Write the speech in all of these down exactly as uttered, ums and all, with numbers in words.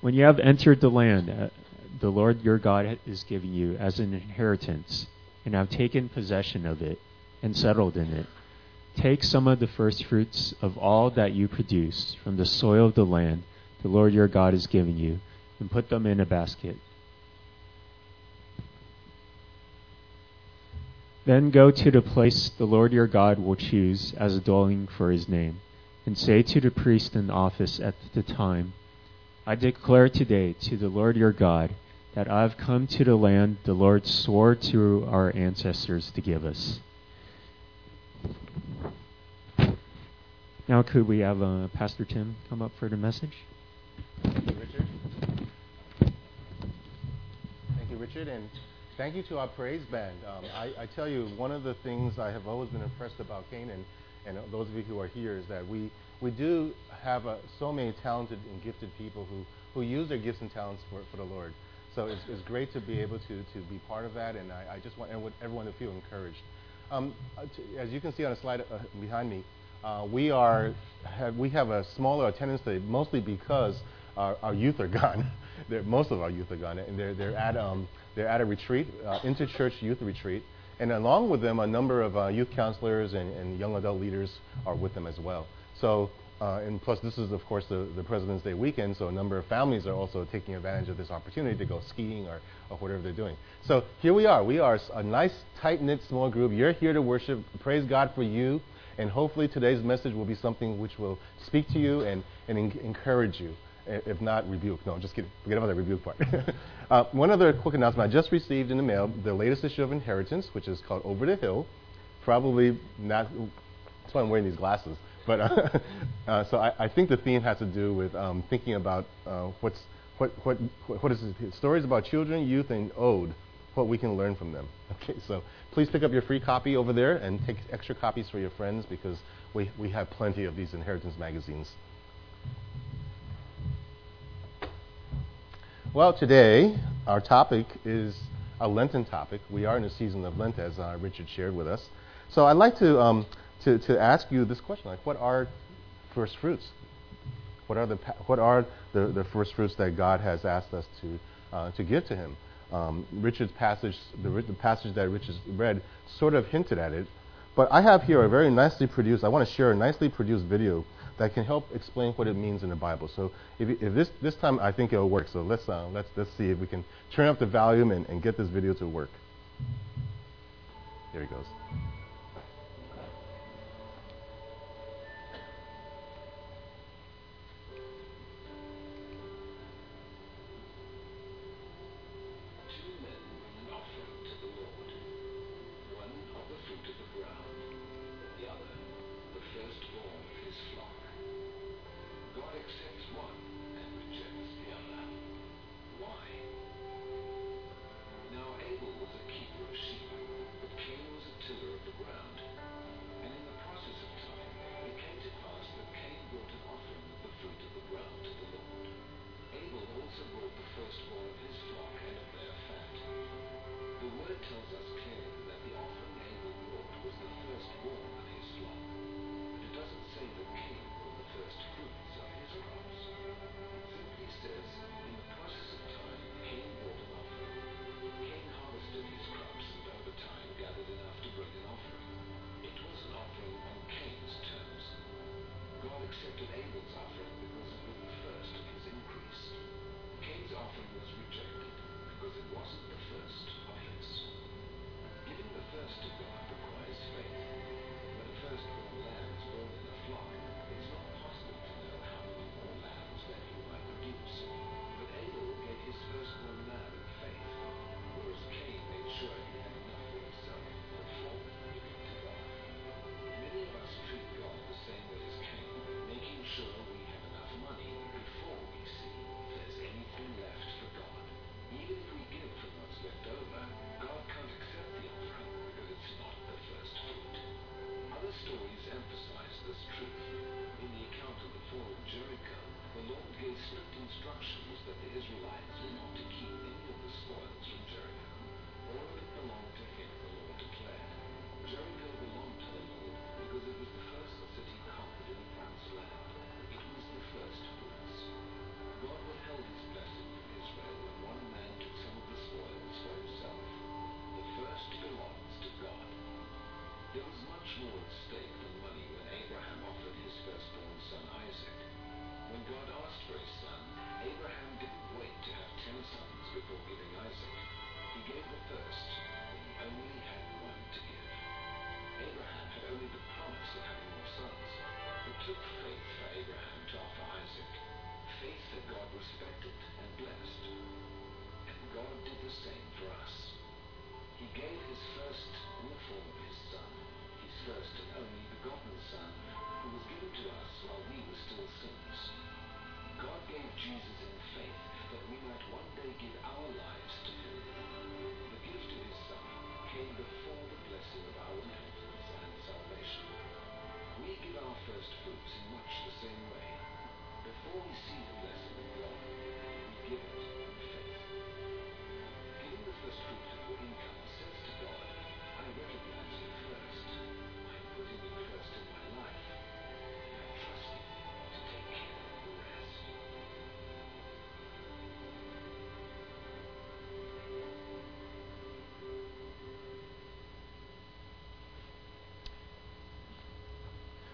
When you have entered the land uh, the Lord your God is giving you as an inheritance, and have taken possession of it, and settled in it, take some of the first fruits of all that you produce from the soil of the land the Lord your God is giving you, and put them in a basket. Then go to the place the Lord your God will choose as a dwelling for his name, and say to the priest in office at the time, I declare today to the Lord your God that I have come to the land the Lord swore to our ancestors to give us. Now could we have uh, Pastor Tim come up for the message? Thank you, Richard. Thank you, Richard, and thank you to our praise band. Um, I, I tell you, one of the things I have always been impressed about Canaan, and those of you who are here, is that we, we do have uh, so many talented and gifted people who, who use their gifts and talents for, for the Lord. So it's, it's great to be able to, to be part of that, and I, I just want everyone to feel encouraged. Um, as you can see on the slide uh, behind me, uh, we are have, we have a smaller attendance today, mostly because our, our youth are gone. Most of our youth are gone, and they're they're at um, they're at a retreat, uh, inter-church youth retreat, and along with them, a number of uh, youth counselors and, and young adult leaders are with them as well. So. Uh, and plus, this is, of course, the, the President's Day weekend, so a number of families are also taking advantage of this opportunity to go skiing or, or whatever they're doing. So here we are. We are a nice, tight-knit, small group. You're here to worship. Praise God for you. And hopefully today's message will be something which will speak to you and, and en- encourage you, if not rebuke. No, I'm just kidding. Forget about the rebuke part. uh, one other quick announcement. I just received in the mail the latest issue of Inheritance, which is called Over the Hill. Probably not... That's why I'm wearing these glasses. But uh, uh, so I, I think the theme has to do with um, thinking about uh, what's what what what is it? Stories about children, youth, and old, what we can learn from them. Okay, so please pick up your free copy over there and take extra copies for your friends, because we we have plenty of these Inheritance magazines. Well, today our topic is a Lenten topic. We are in a season of Lent, as uh, Richard shared with us. So I'd like to. Um, To, to ask you this question, like, what are first fruits? What are the what are the, the first fruits that God has asked us to uh, to give to Him? Um, Richard's passage, the, the passage that Richard read, sort of hinted at it, but I have here a very nicely produced. I want to share a nicely produced video that can help explain what it means in the Bible. So if, if this this time I think it'll work. So let's uh, let's let's see if we can turn up the volume and, and get this video to work. Here he goes.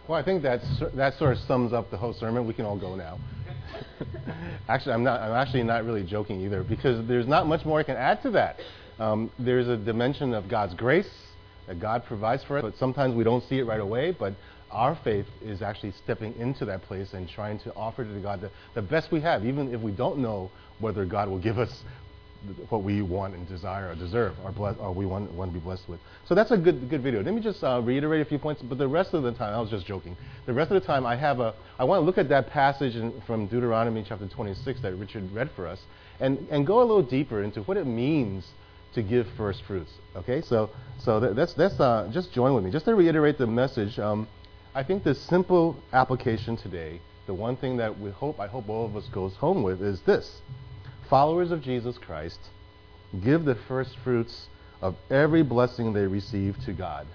Well, I think that's, that sort of sums up the whole sermon. We can all go now. Actually, I'm not. I'm actually not really joking either, because there's not much more I can add to that. Um, there's a dimension of God's grace that God provides for us, but sometimes we don't see it right away. But our faith is actually stepping into that place and trying to offer to God the, the best we have, even if we don't know whether God will give us what we want and desire or deserve or, bless, or we want, want to be blessed with. So that's a good good video. Let me just uh, reiterate a few points, but the rest of the time, I was just joking. The rest of the time, I have a, I want to look at that passage in, from Deuteronomy chapter twenty-six that Richard read for us, and, and go a little deeper into what it means to give first fruits. Okay, so so that, that's that's uh, just join with me. Just to reiterate the message, um, I think the simple application today, the one thing that we hope, I hope all of us goes home with is this. Followers of Jesus Christ give the first fruits of every blessing they receive to God.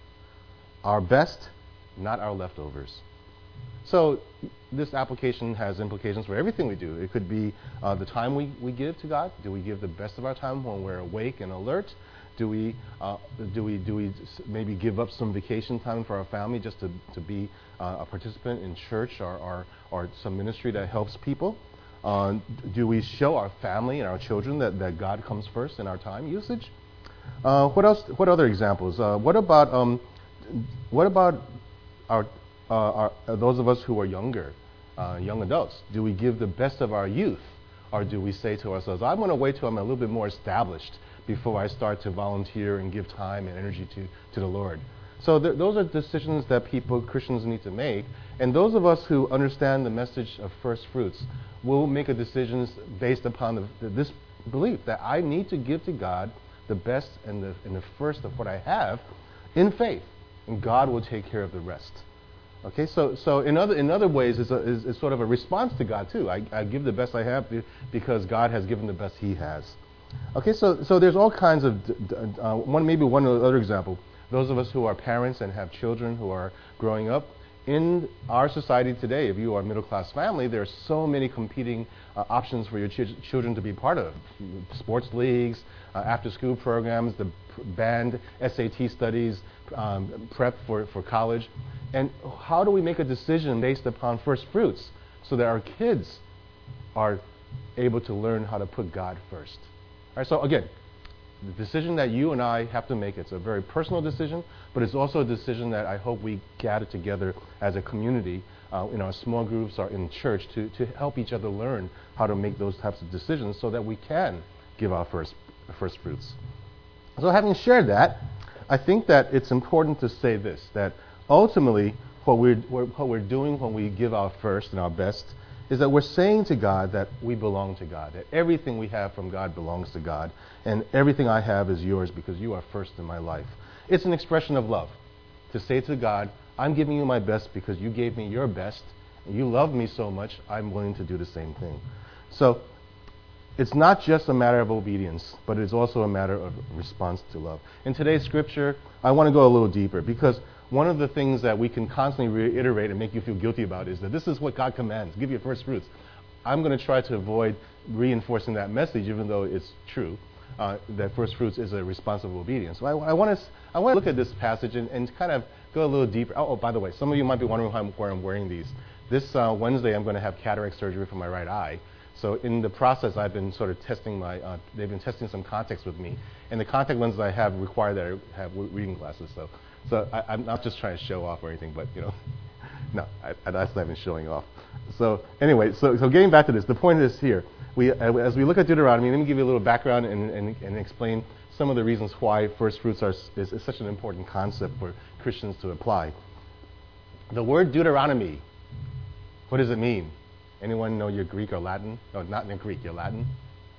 Our best, not our leftovers. So this application has implications for everything we do. It could be uh, the time we, we give to God. Do we give the best of our time when we're awake and alert? Do we uh, do we do we maybe give up some vacation time for our family just to, to be uh, a participant in church or, or or some ministry that helps people? Uh, do we show our family and our children that, that God comes first in our time usage? Uh, what else? What other examples? Uh, what about um, what about our, uh, our uh, those of us who are younger, uh, young adults? Do we give the best of our youth, or do we say to ourselves, "I'm going to wait till I'm a little bit more established before I start to volunteer and give time and energy to to the Lord"? So th- those are decisions that people, Christians, need to make. And those of us who understand the message of first fruits will make a decision based upon the, the, this belief that I need to give to God the best and the, and the first of what I have in faith, and God will take care of the rest. Okay, so so in other in other ways, it's, a, it's, it's sort of a response to God too. I, I give the best I have because God has given the best He has. Okay, so so there's all kinds of uh, one maybe one other example. Those of us who are parents and have children who are growing up, in our society today, if you are a middle-class family, there are so many competing uh, options for your ch- children to be part of. Sports leagues, uh, after-school programs, the pr- band, S A T studies, um, prep for, for college. And how do we make a decision based upon first fruits so that our kids are able to learn how to put God first? All right, so again, the decision that you and I have to make, it's a very personal decision, but it's also a decision that I hope we gather together as a community uh, in our small groups or in church to, to help each other learn how to make those types of decisions so that we can give our first, first fruits. So having shared that, I think that it's important to say this, that ultimately what we're, what we're doing when we give our first and our best is that we're saying to God that we belong to God, that everything we have from God belongs to God, and everything I have is yours because you are first in my life. It's an expression of love to say to God, I'm giving you my best because you gave me your best, and you love me so much, I'm willing to do the same thing. So it's not just a matter of obedience, but it's also a matter of response to love. In today's scripture, I want to go a little deeper because one of the things that we can constantly reiterate and make you feel guilty about is that this is what God commands. Give your first fruits. I'm going to try to avoid reinforcing that message, even though it's true, uh, that first fruits is a response of obedience. So I, I want to I want to look at this passage and, and kind of go a little deeper. Oh, oh, by the way, some of you might be wondering why I'm, where I'm wearing these. This uh, Wednesday, I'm going to have cataract surgery for my right eye. So in the process, I've been sort of testing my, uh, they've been testing some contacts with me. And the contact lenses I have require that I have reading glasses. So so I, I'm not just trying to show off or anything, but, you know, no, I, I, that's not even showing off. So anyway, so, so getting back to this, the point is here. We, as we look at Deuteronomy, let me give you a little background and, and, and explain some of the reasons why first fruits are, is, is such an important concept for Christians to apply. The word Deuteronomy, what does it mean? Anyone know your Greek or Latin? No, not your Greek, your Latin.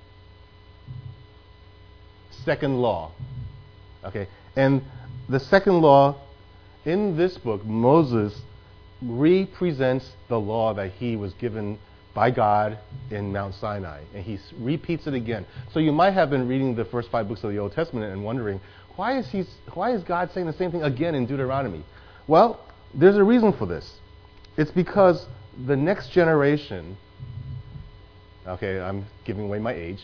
Second law. Okay, and the second law, in this book, Moses represents the law that he was given by God in Mount Sinai, and he repeats it again. So you might have been reading the first five books of the Old Testament and wondering, why is he, why is God saying the same thing again in Deuteronomy? Well, there's a reason for this. It's because the next generation, okay, I'm giving away my age.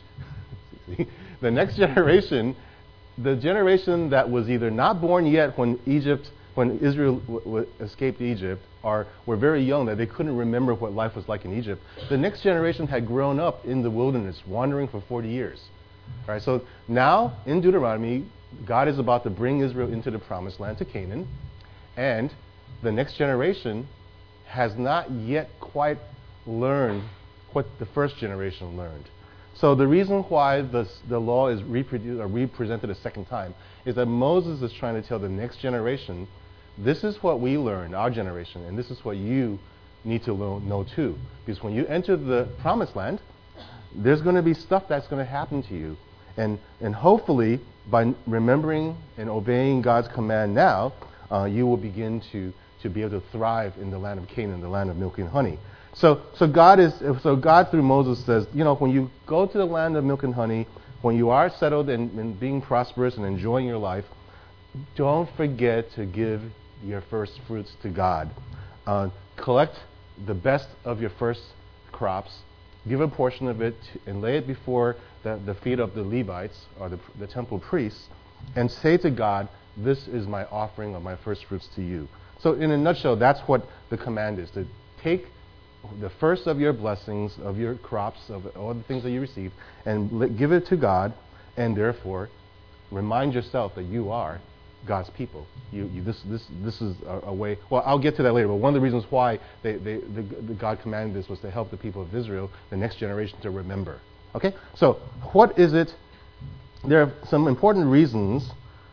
the next generation, the generation that was either not born yet when Egypt when Israel w- w- escaped Egypt, or were very young, that they couldn't remember what life was like in Egypt, the next generation had grown up in the wilderness, wandering for forty years. All right, so now in Deuteronomy, God is about to bring Israel into the promised land, to Canaan, and the next generation has not yet quite learned what the first generation learned. So the reason why the, the law is reproduced or represented a second time is that Moses is trying to tell the next generation, this is what we learned, our generation, and this is what you need to lo- know too. Because when you enter the promised land, there's going to be stuff that's going to happen to you. And, and hopefully, by remembering and obeying God's command now, uh, you will begin to, to be able to thrive in the land of Canaan, the land of milk and honey. So, so God is, so God through Moses says, you know, when you go to the land of milk and honey, when you are settled and, and being prosperous and enjoying your life, don't forget to give your first fruits to God. Uh, collect the best of your first crops, give a portion of it to, and lay it before the, the feet of the Levites or the, the temple priests, and say to God, this is my offering of my first fruits to you. So in a nutshell, that's what the command is, to take the first of your blessings, of your crops, of all the things that you receive, and li- give it to God, and therefore remind yourself that you are God's people. You, you, this, this, this is a, a way. Well, I'll get to that later. But one of the reasons why they, they, the, the God commanded this was to help the people of Israel, the next generation, to remember. Okay. So, what is it? There are some important reasons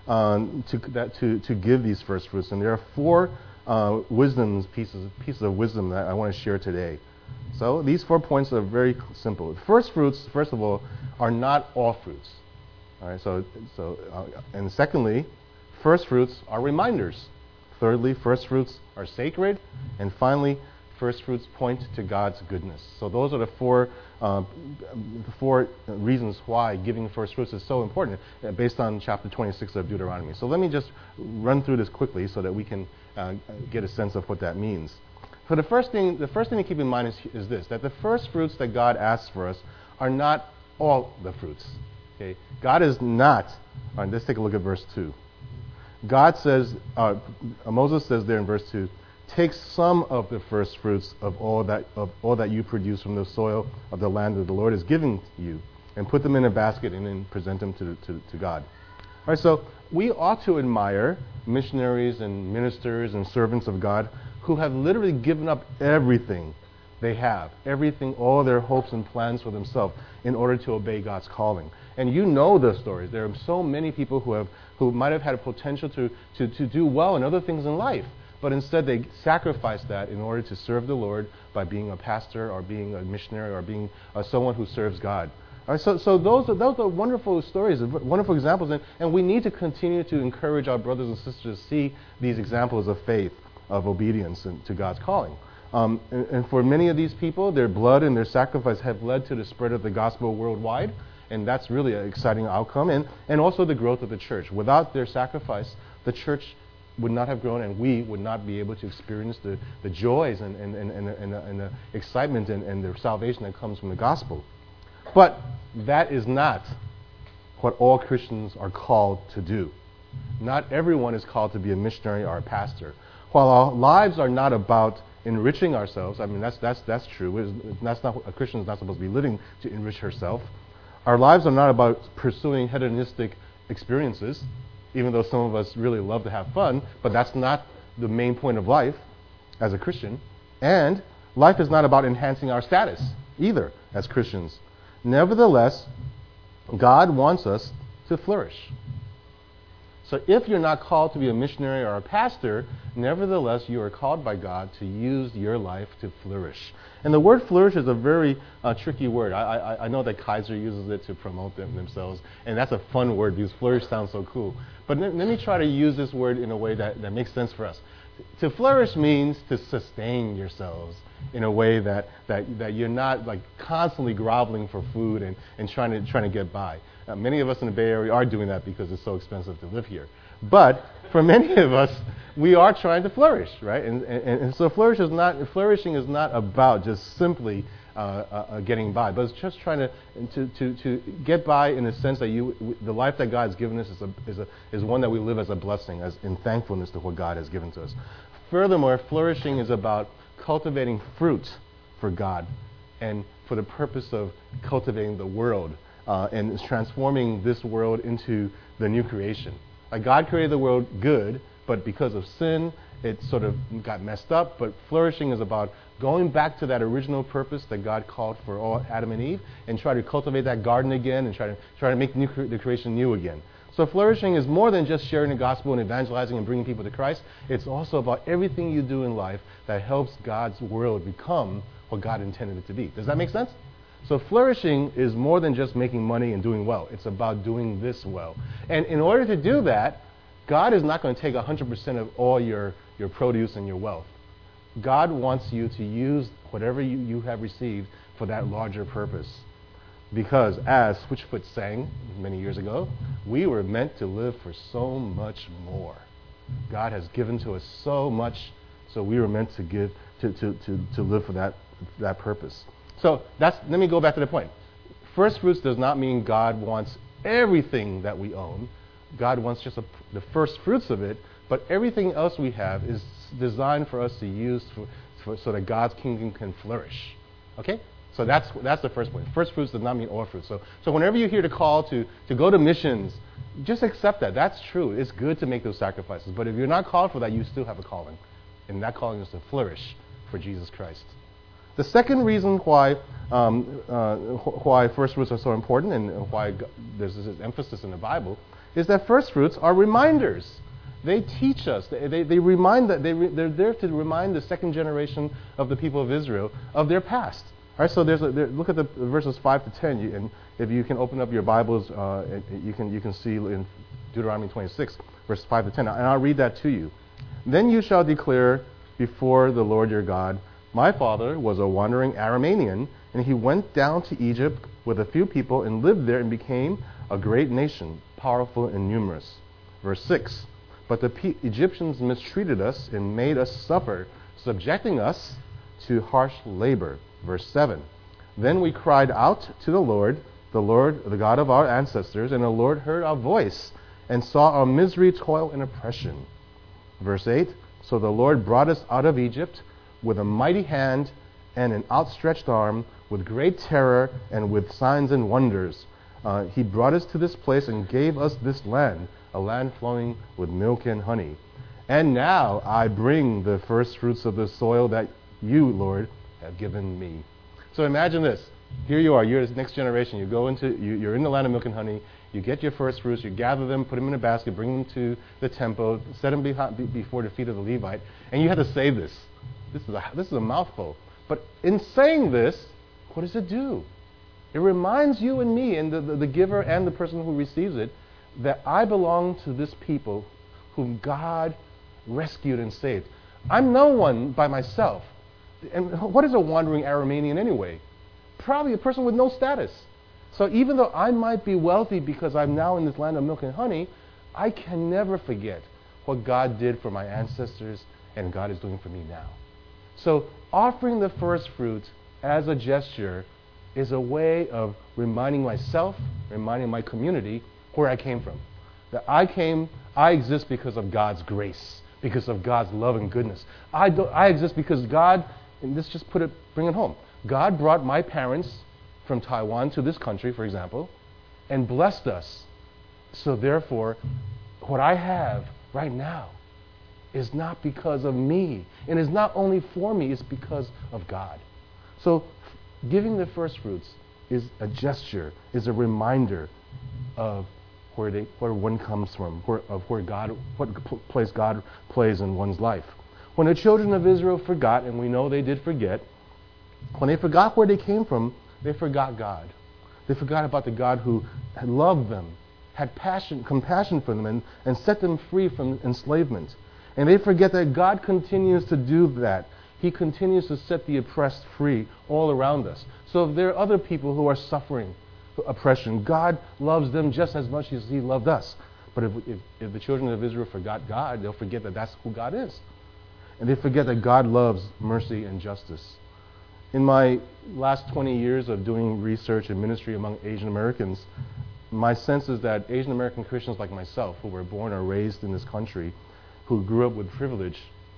um, to that to to give these first fruits, and there are four uh, wisdoms pieces pieces of wisdom that I want to share today. So, these four points are very simple. First fruits, first of all, are not all fruits. All right. So, so, uh, and secondly, first fruits are reminders. Thirdly, first fruits are sacred. And finally, first fruits point to God's goodness. So those are the four, uh, the four reasons why giving first fruits is so important, uh, based on chapter twenty-six of Deuteronomy. So let me just run through this quickly so that we can uh, get a sense of what that means. So the first thing, the first thing to keep in mind is, is this, that the first fruits that God asks for us are not all the fruits. Okay? God is not, all right, let's take a look at verse two. God says, uh, Moses says there in verse two, take some of the first fruits of all that of all that you produce from the soil of the land that the Lord is giving you, and put them in a basket and then present them to, to, to God. All right, so we ought to admire missionaries and ministers and servants of God who have literally given up everything they have, everything, all their hopes and plans for themselves in order to obey God's calling. And you know the stories. There are so many people who have who might have had a potential to, to, to do well in other things in life, but instead they sacrificed that in order to serve the Lord by being a pastor or being a missionary or being uh, someone who serves God. All right, so so those are, those are wonderful stories, wonderful examples, and, and we need to continue to encourage our brothers and sisters to see these examples of faith, of obedience and to God's calling. Um, and, and for many of these people, their blood and their sacrifice have led to the spread of the gospel worldwide. And that's really an exciting outcome, and, and also the growth of the church. Without their sacrifice, the church would not have grown, and we would not be able to experience the, the joys and, and, and, and, and, the, and the excitement and, and the salvation that comes from the gospel. But that is not what all Christians are called to do. Not everyone is called to be a missionary or a pastor. While our lives are not about enriching ourselves, I mean, that's, that's, that's true. It's, that's not, a Christian is not supposed to be living to enrich herself. Our lives are not about pursuing hedonistic experiences, even though some of us really love to have fun, but that's not the main point of life as a Christian. And life is not about enhancing our status either as Christians. Nevertheless, God wants us to flourish. So if you're not called to be a missionary or a pastor, nevertheless you are called by God to use your life to flourish. And the word flourish is a very uh, tricky word. I, I, I know that Kaiser uses it to promote them themselves, and that's a fun word because flourish sounds so cool. But let, let me try to use this word in a way that, that makes sense for us. To flourish means to sustain yourselves in a way that, that, that you're not like constantly groveling for food and, and trying to trying to get by. Uh, many of us in the Bay Area are doing that because it's so expensive to live here. But for many of us, we are trying to flourish, right? And, and, and so flourish is not, flourishing is not about just simply uh, uh, uh, getting by, but it's just trying to, to, to, to get by in the sense that you, w- the life that God has given us is, a, is, a, is one that we live as a blessing, as in thankfulness to what God has given to us. Furthermore, flourishing is about cultivating fruit for God and for the purpose of cultivating the world uh, and transforming this world into the new creation. Like God created the world good, but because of sin, it sort of got messed up. But flourishing is about going back to that original purpose that God called for all Adam and Eve, and try to cultivate that garden again, and try to try to make new cre- the creation new again. So flourishing is more than just sharing the gospel and evangelizing and bringing people to Christ. It's also about everything you do in life that helps God's world become what God intended it to be. Does that make sense? So flourishing is more than just making money and doing well. It's about doing this well. And in order to do that, God is not going to take one hundred percent of all your, your produce and your wealth. God wants you to use whatever you, you have received for that larger purpose. Because as Switchfoot sang many years ago, we were meant to live for so much more. God has given to us so much, so we were meant to give to, to, to, to live for that, that purpose. So that's let me go back to the point. First fruits does not mean God wants everything that we own. God wants just a, the first fruits of it, but everything else we have is designed for us to use for, for, so that God's kingdom can flourish. Okay? So that's that's the first point. First fruits does not mean all fruits. So so whenever you hear the call to, to go to missions, just accept that. That's true. It's good to make those sacrifices. But if you're not called for that, you still have a calling. And that calling is to flourish for Jesus Christ. The second reason why um, uh, wh- why first fruits are so important and why g- there's this emphasis in the Bible is that first fruits are reminders. They teach us. They, they, they remind that they re, they're there to remind the second generation of the people of Israel of their past. All right, so there's a, there, look at the verses five to ten, you, and if you can open up your Bibles, uh, it, it, you can you can see in Deuteronomy twenty-six, verses five to ten, and I'll read that to you. Then you shall declare before the Lord your God, my father was a wandering Aramean, and he went down to Egypt with a few people and lived there and became a great nation, powerful and numerous. Verse six, but the P- Egyptians mistreated us and made us suffer, subjecting us to harsh labor. Verse seven, then we cried out to the Lord, the Lord, the God of our ancestors, and the Lord heard our voice and saw our misery, toil, and oppression. Verse eight, so the Lord brought us out of Egypt with a mighty hand and an outstretched arm, with great terror and with signs and wonders. Uh, he brought us to this place and gave us this land, a land flowing with milk and honey. And now I bring the first fruits of the soil that you, Lord, have given me. So imagine this. Here you are. You're the next generation. You go into, you, you're in the land of milk and honey. You get your first fruits. You gather them, put them in a basket, bring them to the temple, set them behind, be, before the feet of the Levite, and you have to say this. This is a, this is a mouthful. But in saying this, what does it do? It reminds you and me, and the, the, the giver and the person who receives it, that I belong to this people whom God rescued and saved. I'm no one by myself. And what is a wandering Aramean anyway? Probably a person with no status. So even though I might be wealthy because I'm now in this land of milk and honey, I can never forget what God did for my ancestors and God is doing for me now. So offering the first fruits as a gesture is a way of reminding myself, reminding my community where I came from. That I came, I exist because of God's grace, because of God's love and goodness. I, do, I exist because God, and this just put it, bring it home. God brought my parents from Taiwan to this country, for example, and blessed us. So therefore, what I have right now is not because of me, and is not only for me, it's because of God. So giving the first fruits is a gesture, is a reminder of where they, where one comes from, where, of where God, what place God plays in one's life. When the children of Israel forgot, and we know they did forget, when they forgot where they came from, they forgot God. They forgot about the God who had loved them, had passion, compassion for them, and, and set them free from enslavement. And they forget that God continues to do that. He continues to set the oppressed free all around us. So if there are other people who are suffering oppression, God loves them just as much as He loved us. But if, if, if the children of Israel forgot God, they'll forget that that's who God is. And they forget that God loves mercy and justice. In my last twenty years of doing research and ministry among Asian Americans, my sense is that Asian American Christians like myself, who were born or raised in this country, who grew up with privilege,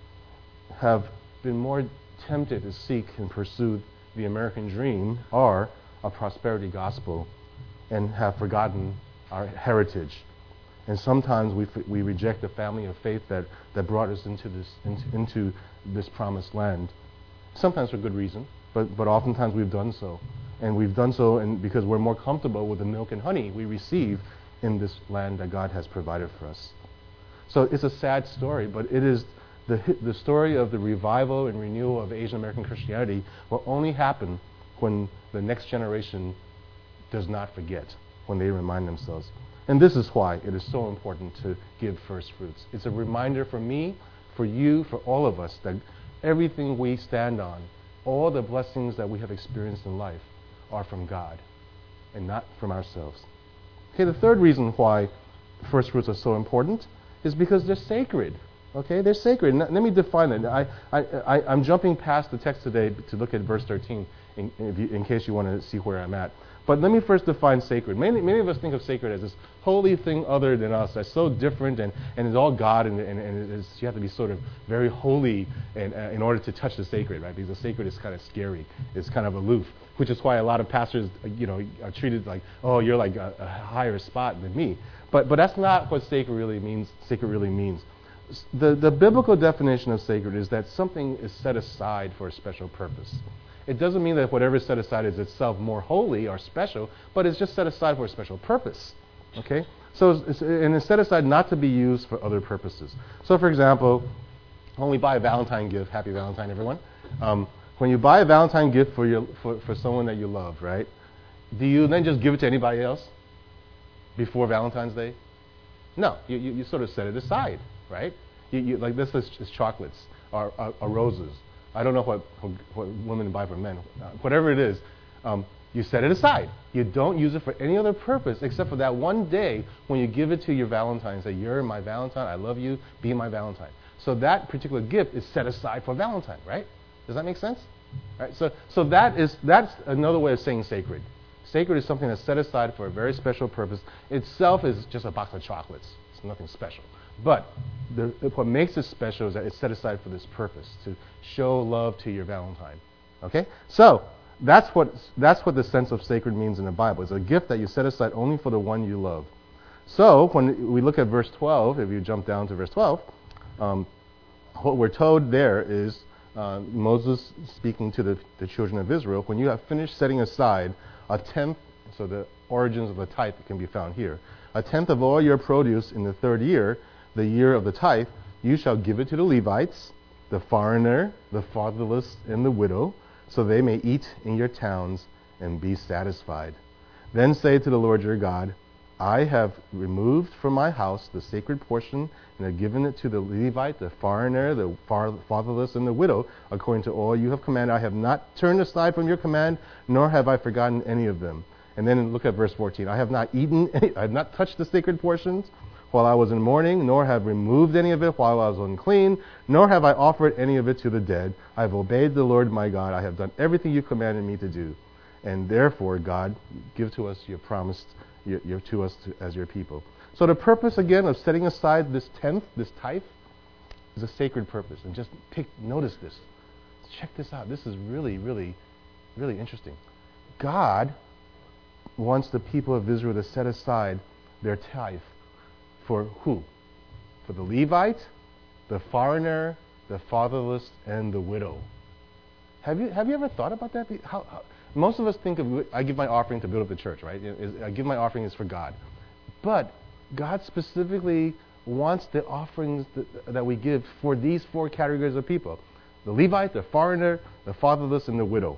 have been more tempted to seek and pursue the American dream or a prosperity gospel and have forgotten our heritage. And sometimes we, f- we reject the family of faith that, that brought us into this, into, into this promised land. Sometimes for good reason, but, but oftentimes we've done so. And we've done so and because we're more comfortable with the milk and honey we receive in this land that God has provided for us. So it's a sad story, but it is the, the story of the revival and renewal of Asian American Christianity will only happen when the next generation does not forget, when they remind themselves. And this is why it is so important to give first fruits. It's a reminder for me, for you, for all of us, that everything we stand on, all the blessings that we have experienced in life, are from God and not from ourselves. Okay, the third reason why first fruits are so important is because they're sacred. Okay, they're sacred. N- let me define it. I, I, I, I'm jumping past the text today to look at verse thirteen in, if you, in case you want to see where I'm at. But let me first define sacred. Many, many of us think of sacred as this holy thing other than us, that's so different and, and it's all God, and, and, and it's, you have to be sort of very holy and, uh, in order to touch the sacred, right? Because the sacred is kind of scary. It's kind of aloof, which is why a lot of pastors, uh, you know, are treated like, oh, you're like a, a higher spot than me. But but that's not what sacred really means. Sacred really means. The, the biblical definition of sacred is that something is set aside for a special purpose. It doesn't mean that whatever is set aside is itself more holy or special, but it's just set aside for a special purpose. Okay? So, it's, and it's set aside not to be used for other purposes. So, for example, when we buy a Valentine gift, happy Valentine, everyone. Um, when you buy a Valentine gift for your for, for someone that you love, right? Do you then just give it to anybody else before Valentine's Day? No, you, you, you sort of set it aside, right? You, you, like this is, is chocolates or, or, or roses. I don't know what, what women buy for men. Uh, whatever it is, um, you set it aside. You don't use it for any other purpose except for that one day when you give it to your Valentine and say, you're my Valentine, I love you, be my Valentine. So that particular gift is set aside for Valentine, right? Does that make sense? Right? So, so that is that's another way of saying sacred. Sacred is something that's set aside for a very special purpose. Itself is just a box of chocolates. It's nothing special. But the, what makes it special is that it's set aside for this purpose, to show love to your Valentine. Okay? So, that's what that's what the sense of sacred means in the Bible. It's a gift that you set aside only for the one you love. So, when we look at verse twelve, if you jump down to verse twelve, um, what we're told there is uh, Moses speaking to the, the children of Israel, when you have finished setting aside a tenth, so the origins of the tithe can be found here, a tenth of all your produce in the third year, the year of the tithe, you shall give it to the Levites, the foreigner, the fatherless, and the widow, so they may eat in your towns and be satisfied. Then say to the Lord your God, I have removed from my house the sacred portion and have given it to the Levite, the foreigner, the far- fatherless, and the widow, according to all you have commanded. I have not turned aside from your command, nor have I forgotten any of them. And then look at verse fourteen. I have not eaten, any, I have not touched the sacred portions while I was in mourning, nor have removed any of it while I was unclean, nor have I offered any of it to the dead. I have obeyed the Lord my God. I have done everything you commanded me to do. And therefore, God, give to us your promised, your, your, to us to, as your people. So the purpose, again, of setting aside this tenth, this tithe, is a sacred purpose. And just take notice this. Check this out. This is really, really, really interesting. God wants the people of Israel to set aside their tithe for who? For the Levite, the foreigner, the fatherless, and the widow. Have you have you ever thought about that? How, how, most of us think of, I give my offering to build up the church, right? I give my offering is for God. But God specifically wants the offerings that, that we give for these four categories of people. The Levite, the foreigner, the fatherless, and the widow.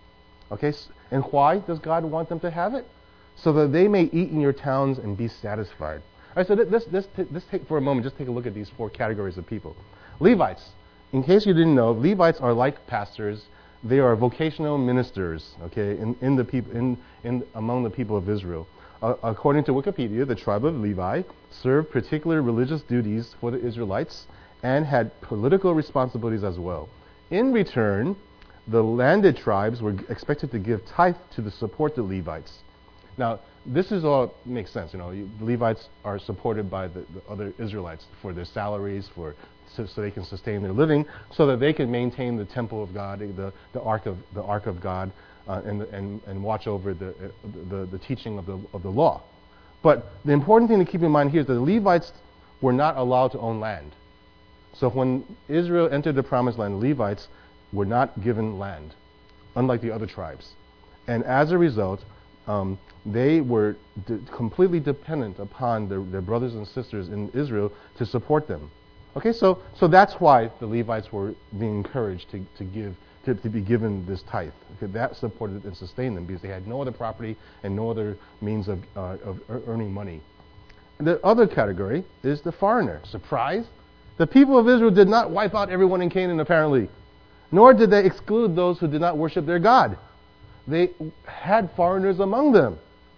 Okay, and why does God want them to have it? So that they may eat in your towns and be satisfied. All right, so let's, let's, let's take for a moment, just take a look at these four categories of people. Levites. In case you didn't know, Levites are like pastors. They are vocational ministers, okay, in, in the peop- in, in among the people of Israel. Uh, according to Wikipedia, the tribe of Levi served particular religious duties for the Israelites and had political responsibilities as well. In return, the landed tribes were expected to give tithe to the support the Levites. Now, this is all makes sense. You know, you, the Levites are supported by the, the other Israelites for their salaries, for so, so they can sustain their living, so that they can maintain the temple of God, the, the ark of the ark of God, uh, and, and and watch over the, uh, the the teaching of the of the law. But the important thing to keep in mind here is that the Levites were not allowed to own land. So when Israel entered the Promised Land, the Levites were not given land, unlike the other tribes, and as a result, um, they were de- completely dependent upon their, their brothers and sisters in Israel to support them. Okay, so so that's why the Levites were being encouraged to, to give to, to be given this tithe. Okay, that supported and sustained them because they had no other property and no other means of uh, of earning money. And the other category is the foreigner. Surprise! The people of Israel did not wipe out everyone in Canaan, apparently, nor did they exclude those who did not worship their God. They had foreigners among them,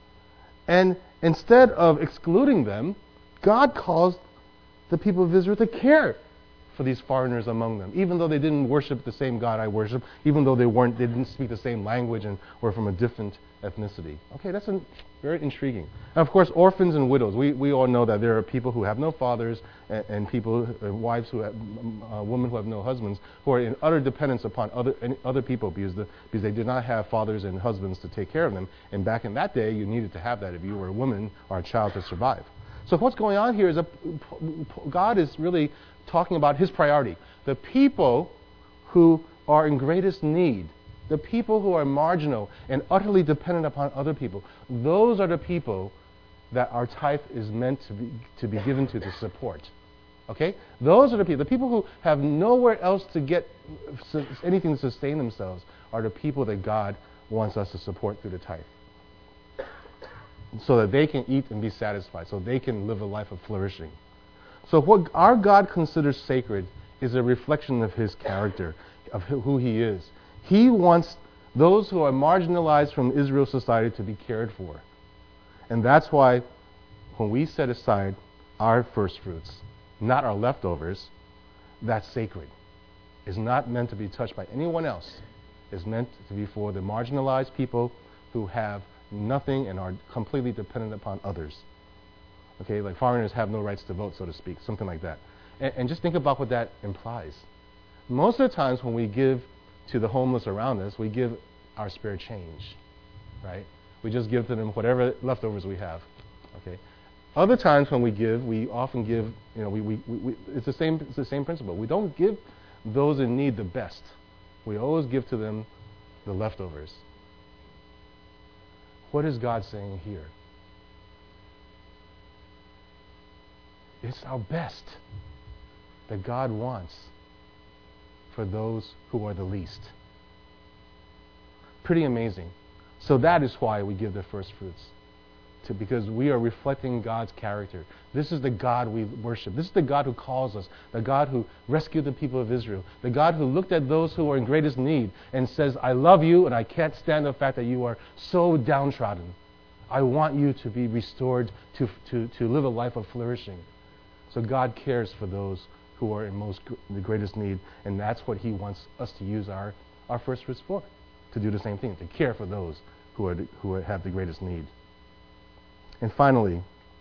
and instead of excluding them, God caused the people of Israel to care for these foreigners among them, even though they didn't worship the same God I worship, even though they weren't, they didn't speak the same language and were from a different ethnicity. Okay, that's an, very intriguing. And of course, orphans and widows. We we all know that there are people who have no fathers and, and people, uh, wives who have, uh, women who have no husbands, who are in utter dependence upon other any other people because the because they did not have fathers and husbands to take care of them. And back in that day, you needed to have that if you were a woman or a child to survive. So what's going on here is a, God is really talking about His priority. The people who are in greatest need, the people who are marginal and utterly dependent upon other people, those are the people that our tithe is meant to be, to be given to to support. Okay? Those are the people. The people who have nowhere else to get anything to sustain themselves are the people that God wants us to support through the tithe, so that they can eat and be satisfied, so they can live a life of flourishing. So what our God considers sacred is a reflection of His character, of who He is. He wants those who are marginalized from Israel's society to be cared for. And that's why when we set aside our first fruits, not our leftovers, that's sacred. It's not meant to be touched by anyone else. It's meant to be for the marginalized people who have nothing and are completely dependent upon others. Okay, like foreigners have no rights to vote, so to speak, something like that. And, and just think about what that implies. Most of the times when we give to the homeless around us, we give our spare change, right? We just give to them whatever leftovers we have. Okay. Other times when we give, we often give, you know, we, we, we, we it's the same it's the same principle. We don't give those in need the best. We always give to them the leftovers. What is God saying here? It's our best that God wants for those who are the least. Pretty amazing. So that is why we give the first fruits. To, because we are reflecting God's character. This is the God we worship. This is the God who calls us. The God who rescued the people of Israel. The God who looked at those who are in greatest need and says, I love you and I can't stand the fact that you are so downtrodden. I want you to be restored to, to, to live a life of flourishing. So God cares for those who are in most the greatest need, and that's what He wants us to use our, our first fruits for, to do the same thing, to care for those who are who have the greatest need. And finally,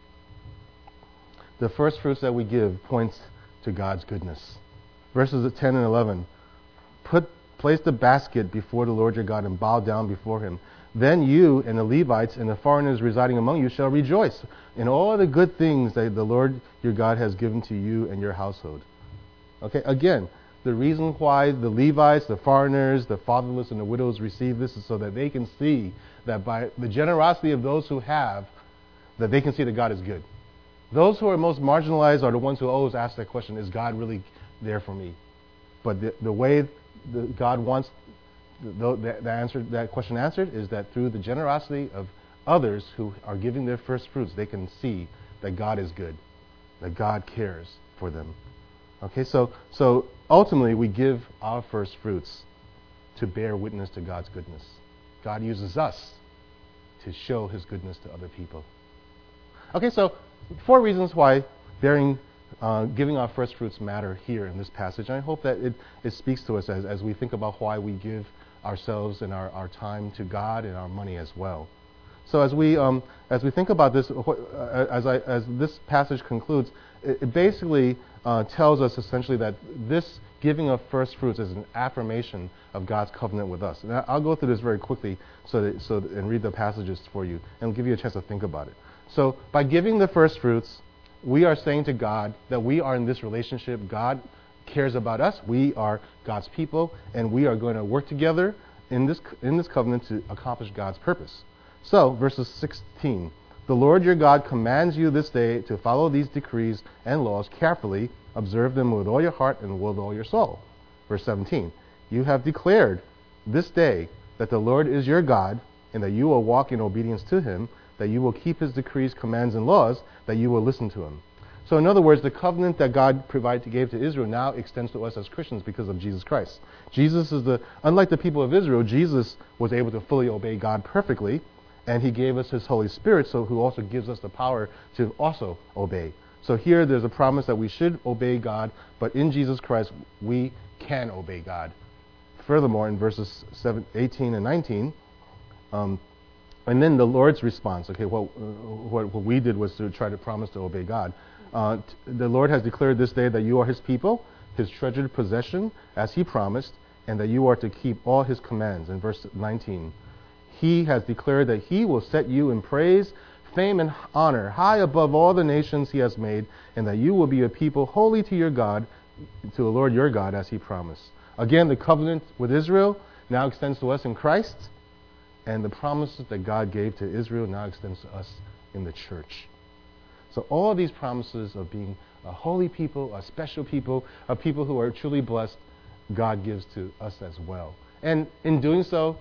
the first fruits that we give points to God's goodness. Verses ten and eleven. Put place the basket before the Lord your God and bow down before Him. Then you and the Levites and the foreigners residing among you shall rejoice in all the good things that the Lord your God has given to you and your household. Okay, again, the reason why the Levites, the foreigners, the fatherless, and the widows receive this is so that they can see that by the generosity of those who have, that they can see that God is good. Those who are most marginalized are the ones who always ask that question, is God really there for me? But the, the way the God wants the, the, the answer, that question answered is that through the generosity of others who are giving their first fruits, they can see that God is good, that God cares for them. Okay, so so ultimately we give our first fruits to bear witness to God's goodness. God uses us to show His goodness to other people. Okay, so four reasons why bearing uh, giving our first fruits matter here in this passage. And I hope that it, it speaks to us as, as we think about why we give ourselves and our, our time to God and our money as well. So as we um, as we think about this, uh, as I as this passage concludes, it, it basically uh, tells us essentially that this giving of first fruits is an affirmation of God's covenant with us. And I'll go through this very quickly so that, so that, and read the passages for you and give you a chance to think about it. So by giving the first fruits, we are saying to God that we are in this relationship. God cares about us. We are God's people, and we are going to work together in this in this covenant to accomplish God's purpose. So, verses sixteen. The Lord your God commands you this day to follow these decrees and laws carefully, observe them with all your heart and with all your soul. Verse seventeen. You have declared this day that the Lord is your God, and that you will walk in obedience to him, that you will keep his decrees, commands, and laws, that you will listen to him. So in other words, the covenant that God provided, gave to Israel now extends to us as Christians because of Jesus Christ. Jesus is the, unlike the people of Israel, Jesus was able to fully obey God perfectly, and he gave us his Holy Spirit, so who also gives us the power to also obey. So here there's a promise that we should obey God, but in Jesus Christ we can obey God. Furthermore, in verses seven, eighteen and nineteen, um, and then the Lord's response, okay, what, uh, what, what we did was to try to promise to obey God. Uh, t- the Lord has declared this day that you are his people, his treasured possession, as he promised, and that you are to keep all his commands. In verse nineteen, he has declared that he will set you in praise, fame, and honor high above all the nations he has made, and that you will be a people holy to your God, to the Lord your God, as he promised. Again, the covenant with Israel now extends to us in Christ, and the promises that God gave to Israel now extends to us in the church. So all these promises of being a holy people, a special people, a people who are truly blessed, God gives to us as well. And in doing so,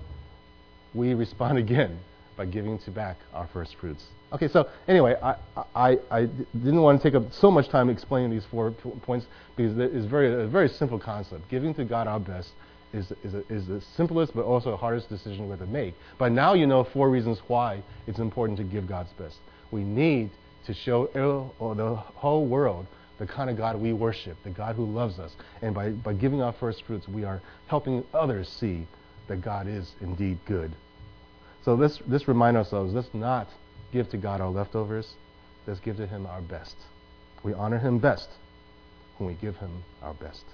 we respond again by giving to back our first fruits. Okay, so anyway, I, I, I didn't want to take up so much time explaining these four p- points because it is very, a very simple concept. Giving to God our best is, is, a, is the simplest but also the hardest decision we have to make. But now you know four reasons why it's important to give God's best. We need to show or the whole world the kind of God we worship, the God who loves us. And by, by giving our first fruits, we are helping others see that God is indeed good. So let's, let's remind ourselves, let's not give to God our leftovers. Let's give to him our best. We honor him best when we give him our best.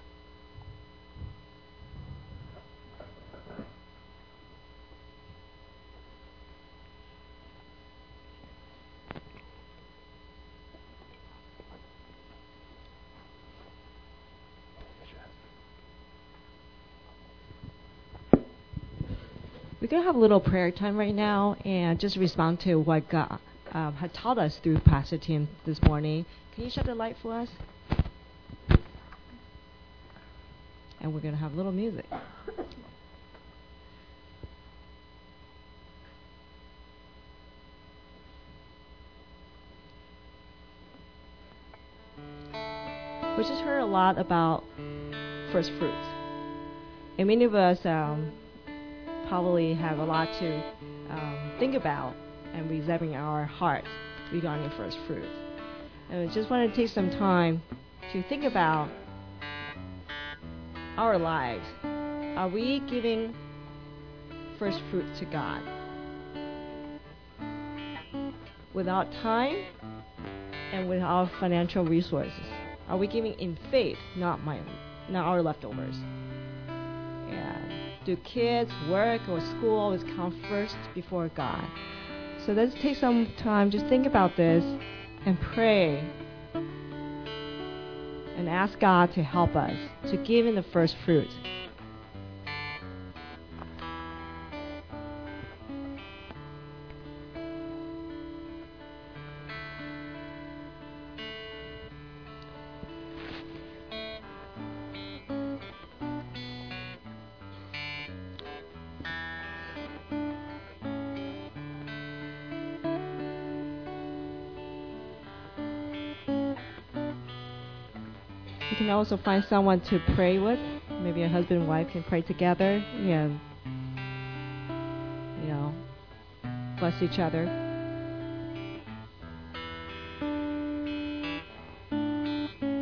We're going to have a little prayer time right now and just respond to what God um, had taught us through Pastor Tim this morning. Can you shut the light for us? And we're going to have a little music. We just heard a lot about first fruits. And many of us um, probably have a lot to um, think about and examine our hearts regarding first fruits. And we just want to take some time to think about our lives. Are we giving first fruits to God? Without time and without financial resources. Are we giving in faith, not my, not our leftovers? And do kids, work, or school always come first before God? So let's take some time, just think about this and pray and ask God to help us to give in the first fruit. You can also find someone to pray with. Maybe a husband and wife can pray together and, you know, bless each other.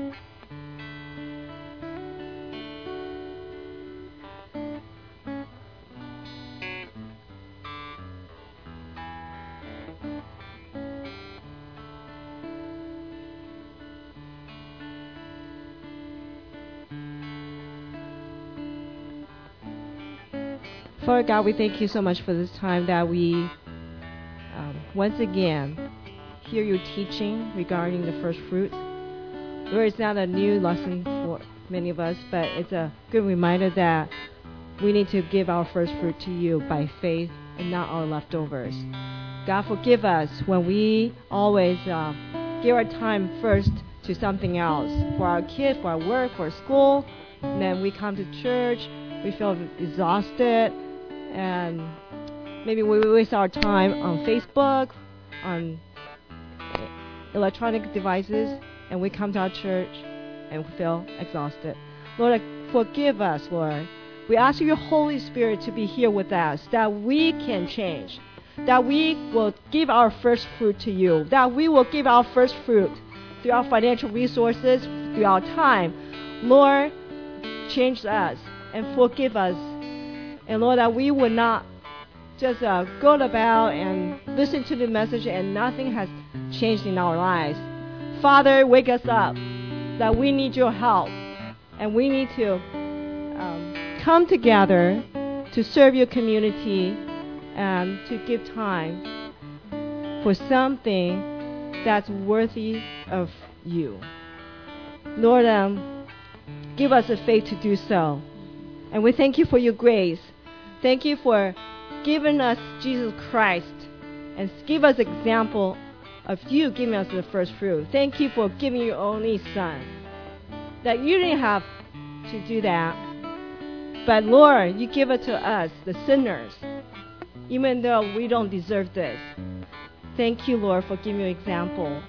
Father God, we thank you so much for this time that we um, once again hear you teaching regarding the first fruits. Lord, it's not a new lesson for many of us, but it's a good reminder that we need to give our first fruit to you by faith and not our leftovers. God, forgive us when we always uh, give our time first to something else, for our kids, for our work, for school, and then we come to church, we feel exhausted, and maybe we waste our time on Facebook, on electronic devices, and we come to our church and feel exhausted. Lord, forgive us, Lord. We ask your Holy Spirit to be here with us, that we can change, that we will give our first fruit to you, that we will give our first fruit through our financial resources, through our time. Lord, change us and forgive us. And Lord, that we would not just uh, go about and listen to the message and nothing has changed in our lives. Father, wake us up, that we need your help, and we need to um, come together to serve your community and to give time for something that's worthy of you. Lord, um, give us the faith to do so. And we thank you for your grace. Thank you for giving us Jesus Christ and give us example of you giving us the first fruit. Thank you for giving your only Son. That you didn't have to do that. But Lord, you give it to us, the sinners, even though we don't deserve this. Thank you, Lord, for giving your example.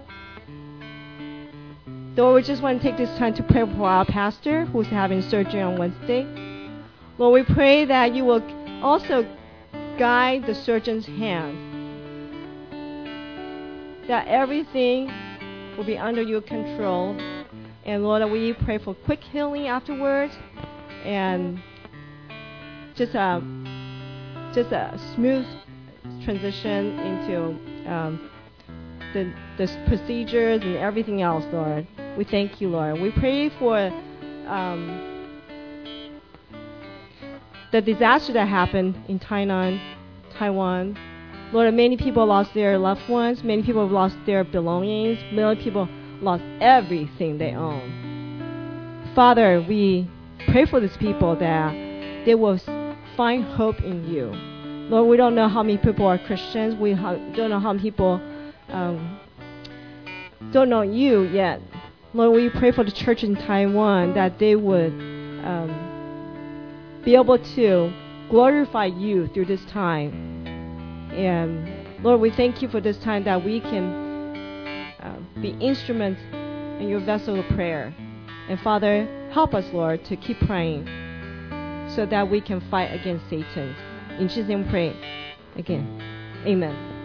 Lord, we just want to take this time to pray for our pastor who's having surgery on Wednesday. Lord, we pray that you will also guide the surgeon's hand, that everything will be under your control. And Lord, we pray for quick healing afterwards and just a, just a smooth transition into um, the, the procedures and everything else, Lord. We thank you, Lord. We pray for um, the disaster that happened in Tainan, Taiwan. Lord, many people lost their loved ones. Many people have lost their belongings. Many people lost everything they own. Father, we pray for these people that they will find hope in you. Lord, we don't know how many people are Christians. We don't know how many people um, don't know you yet. Lord, we pray for the church in Taiwan that they would um, be able to glorify you through this time. And Lord, we thank you for this time that we can uh, be instruments in your vessel of prayer. And Father, help us, Lord, to keep praying so that we can fight against Satan. In Jesus' name we pray again. Amen.